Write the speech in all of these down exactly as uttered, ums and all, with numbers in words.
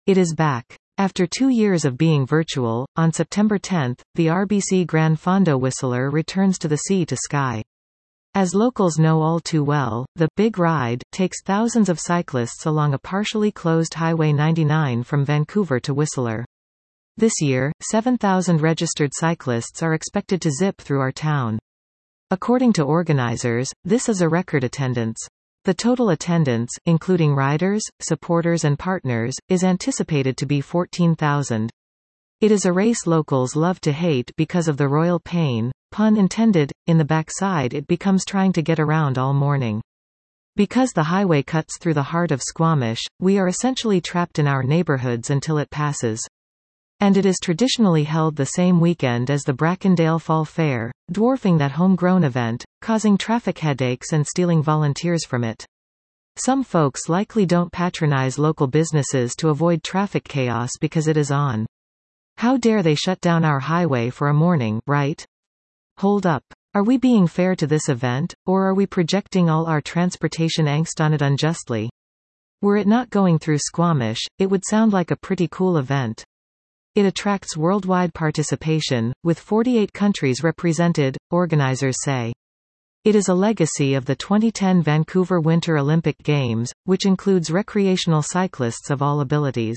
It is back. After two years of being virtual, on September tenth, the R B C Gran Fondo Whistler returns to the sea to sky. As locals know all too well, the Big Ride takes thousands of cyclists along a partially closed Highway ninety-nine from Vancouver to Whistler. This year, seven thousand registered cyclists are expected to zip through our town. According to organizers, this is a record attendance. The total attendance, including riders, supporters and partners, is anticipated to be fourteen thousand. It is a race locals love to hate because of the royal pain, pun intended, in the backside it becomes trying to get around all morning. Because the highway cuts through the heart of Squamish, we are essentially trapped in our neighborhoods until it passes. And it is traditionally held the same weekend as the Brackendale Fall Fair, dwarfing that homegrown event, causing traffic headaches and stealing volunteers from it. Some folks likely don't patronize local businesses to avoid traffic chaos because it is on. How dare they shut down our highway for a morning, right? Hold up. Are we being fair to this event, or are we projecting all our transportation angst on it unjustly? Were it not going through Squamish, it would sound like a pretty cool event. It attracts worldwide participation, with forty-eight countries represented, organizers say. It is a legacy of the twenty ten Vancouver Winter Olympic Games, which includes recreational cyclists of all abilities.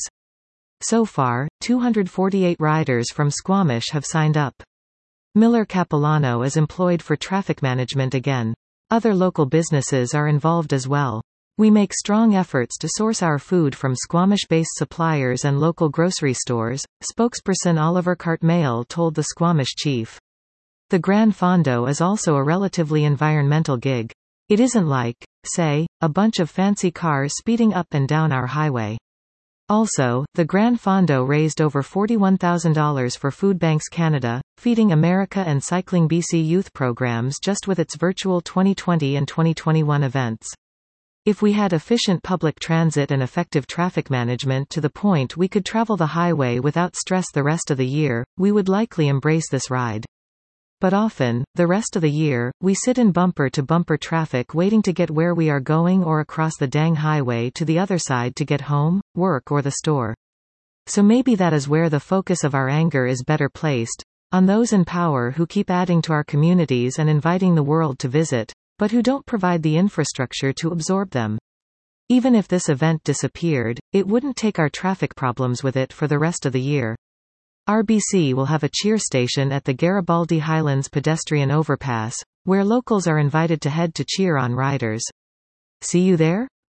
So far, two hundred forty-eight riders from Squamish have signed up. Miller Capilano is employed for traffic management again. Other local businesses are involved as well. We make strong efforts to source our food from Squamish-based suppliers and local grocery stores, spokesperson Oliver Cartmail told the Squamish chief. The Gran Fondo is also a relatively environmental gig. It isn't like, say, a bunch of fancy cars speeding up and down our highway. Also, the Gran Fondo raised over forty-one thousand dollars for Foodbanks Canada, Feeding America and Cycling B C youth programs just with its virtual twenty twenty and twenty twenty-one events. If we had efficient public transit and effective traffic management to the point we could travel the highway without stress the rest of the year, we would likely embrace this ride. But often, the rest of the year, we sit in bumper-to-bumper traffic waiting to get where we are going or across the dang highway to the other side to get home, work or the store. So maybe that is where the focus of our anger is better placed, on those in power who keep adding to our communities and inviting the world to visit, but who don't provide the infrastructure to absorb them. Even if this event disappeared, it wouldn't take our traffic problems with it for the rest of the year. R B C will have a cheer station at the Garibaldi Highlands pedestrian overpass, where locals are invited to head to cheer on riders. See you there?